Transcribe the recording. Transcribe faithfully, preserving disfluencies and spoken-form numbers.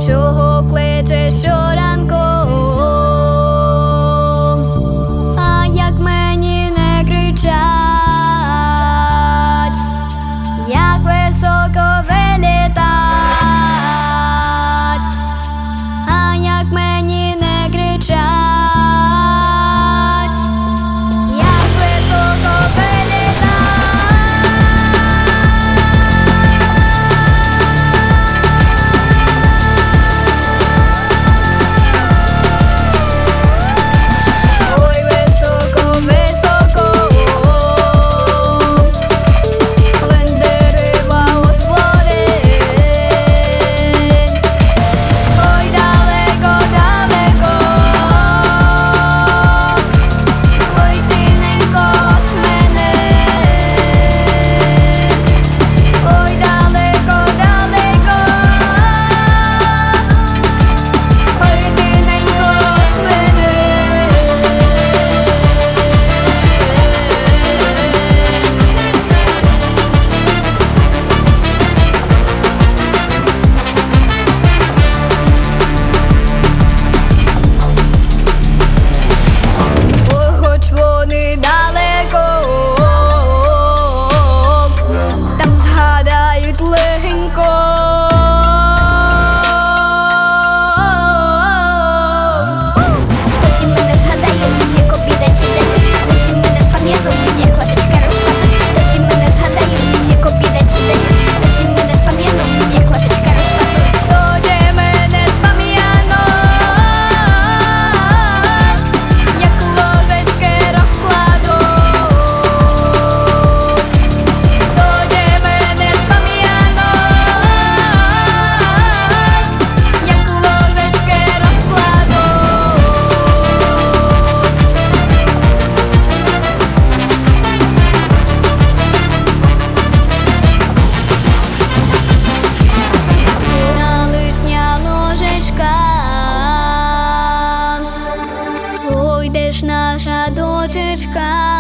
чого кличеш щоранку? А як мені не кричать, як високо вилітать, а як мені не кричать, як високо вилітать. Ой, високо, високо, клен дерева утворить. Ой, далеко, далеко, ой, тиненько от мене. Ой, далеко, далеко, ой, тиненько от мене. Ой, хоч вони далеко, там згадають легенько. Тоді мене згадають, як обідають дають. Тоді мене спам'ятають, як ложечка розкладуть. Тоді мене згадають, як обідають дають. Тоді мене спам'ятають, як ложечка розкладуть. Тоді мене спам'януть, як ложечки розкладуть. Тоді мене спам'януть, як ложечки розкладуть. На лишня ложечка, ой, де ж наша дочечка?